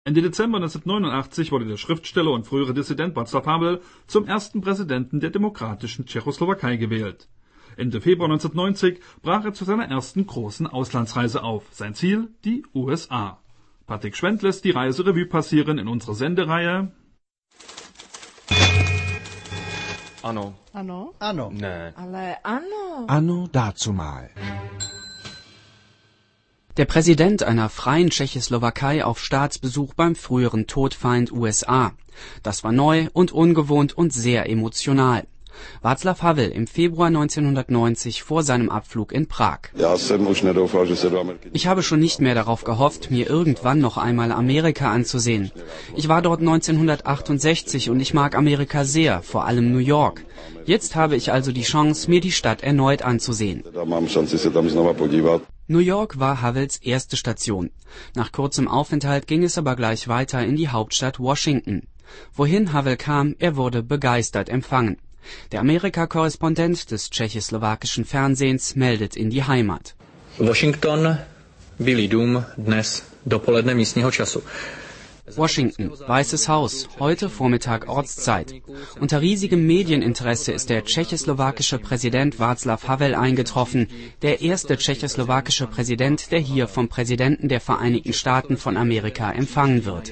Ende Dezember 1989 wurde der Schriftsteller und frühere Dissident Václav Havel zum ersten Präsidenten der demokratischen Tschechoslowakei gewählt. Ende Februar 1990 brach er zu seiner ersten großen Auslandsreise auf. Sein Ziel? Die USA. Patrick Schwendt lässt die Reise Revue passieren in unserer Sendereihe Ano. Ano? Ano. Ne. Ale ano. Anno dazumal. Der Präsident einer freien Tschechoslowakei auf Staatsbesuch beim früheren Todfeind USA. Das war neu und ungewohnt und sehr emotional. Václav Havel im Februar 1990 vor seinem Abflug in Prag. Ich habe schon nicht mehr darauf gehofft, mir irgendwann noch einmal Amerika anzusehen. Ich war dort 1968 und ich mag Amerika sehr, vor allem New York. Jetzt habe ich also die Chance, mir die Stadt erneut anzusehen. New York war Havels erste Station. Nach kurzem Aufenthalt ging es aber gleich weiter in die Hauptstadt Washington. Wohin Havel kam, er wurde begeistert empfangen. Der Amerika-Korrespondent des tschechoslowakischen Fernsehens meldet in die Heimat. Washington, Bílý dům, dnes dopoledne místního času. Washington, Weißes Haus, heute Vormittag Ortszeit. Unter riesigem Medieninteresse ist der tschechoslowakische Präsident Václav Havel eingetroffen, der erste tschechoslowakische Präsident, der hier vom Präsidenten der Vereinigten Staaten von Amerika empfangen wird.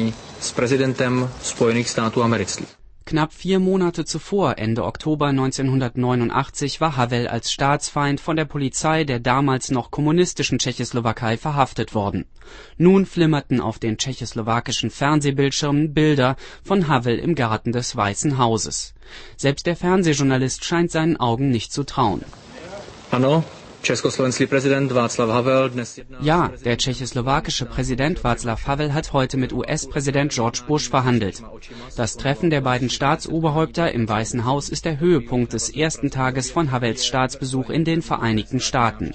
Knapp 4 Monate zuvor, Ende Oktober 1989, war Havel als Staatsfeind von der Polizei der damals noch kommunistischen Tschechoslowakei verhaftet worden. Nun flimmerten auf den tschechoslowakischen Fernsehbildschirmen Bilder von Havel im Garten des Weißen Hauses. Selbst der Fernsehjournalist scheint seinen Augen nicht zu trauen. Ano, československý prezident Václav Havel dnes jedná. Ja, der tschechoslowakische Präsident Václav Havel hat heute mit US-Präsident George Bush verhandelt. Das Treffen der beiden Staatsoberhäupter im Weißen Haus ist der Höhepunkt des ersten Tages von Havels Staatsbesuch in den Vereinigten Staaten.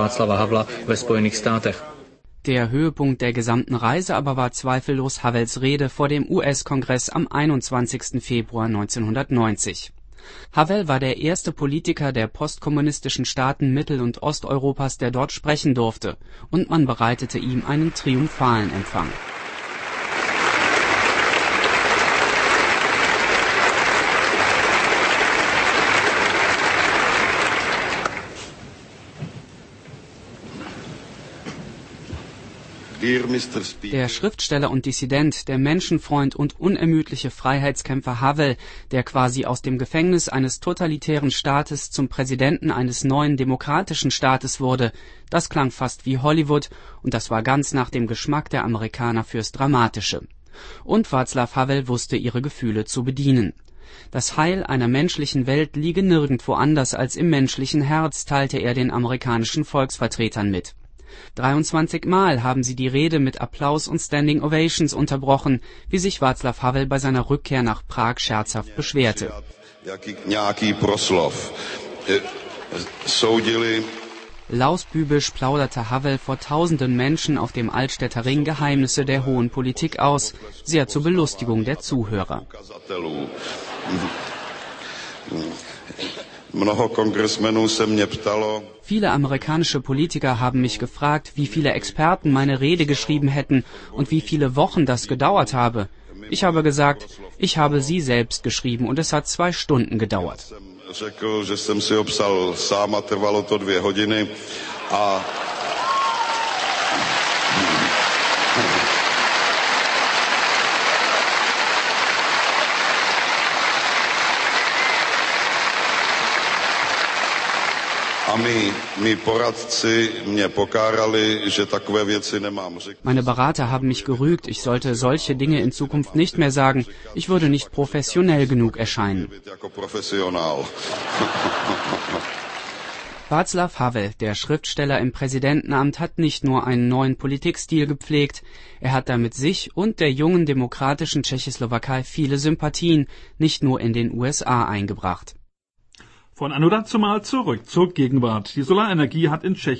Der Höhepunkt der gesamten Reise aber war zweifellos Havels Rede vor dem US-Kongress am 21. Februar 1990. Havel war der erste Politiker der postkommunistischen Staaten Mittel- und Osteuropas, der dort sprechen durfte, und man bereitete ihm einen triumphalen Empfang. Der Schriftsteller und Dissident, der Menschenfreund und unermüdliche Freiheitskämpfer Havel, der quasi aus dem Gefängnis eines totalitären Staates zum Präsidenten eines neuen demokratischen Staates wurde, das klang fast wie Hollywood, und das war ganz nach dem Geschmack der Amerikaner fürs Dramatische. Und Václav Havel wusste ihre Gefühle zu bedienen. Das Heil einer menschlichen Welt liege nirgendwo anders als im menschlichen Herz, teilte er den amerikanischen Volksvertretern mit. 23 Mal haben sie die Rede mit Applaus und Standing Ovations unterbrochen, wie sich Václav Havel bei seiner Rückkehr nach Prag scherzhaft beschwerte. Lausbübisch plauderte Havel vor tausenden Menschen auf dem Altstädter Ring Geheimnisse der hohen Politik aus, sehr zur Belustigung der Zuhörer. Viele amerikanische Politiker haben mich gefragt, wie viele Experten meine Rede geschrieben hätten und wie viele Wochen das gedauert habe. Ich habe gesagt, ich habe sie selbst geschrieben und es hat 2 Stunden gedauert. Meine Berater haben mich gerügt, ich sollte solche Dinge in Zukunft nicht mehr sagen. Ich würde nicht professionell genug erscheinen. Václav Havel, der Schriftsteller im Präsidentenamt, hat nicht nur einen neuen Politikstil gepflegt, er hat damit sich und der jungen demokratischen Tschechoslowakei viele Sympathien, nicht nur in den USA, eingebracht. Von Anno dazumal zurück zur Gegenwart. Die Solarenergie hat in Tschechien